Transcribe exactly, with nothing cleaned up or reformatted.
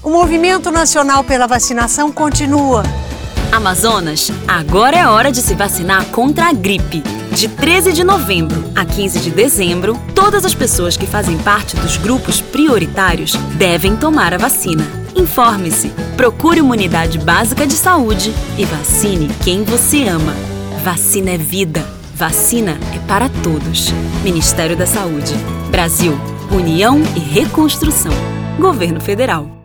O movimento nacional pela vacinação continua. Amazonas, agora é hora de se vacinar contra a gripe. De treze de novembro a quinze de dezembro, todas as pessoas que fazem parte dos grupos prioritários devem tomar a vacina. Informe-se, procure uma unidade básica de saúde e vacine quem você ama. Vacina é vida. Vacina é para todos. Ministério da Saúde. Brasil, União e Reconstrução. Governo Federal.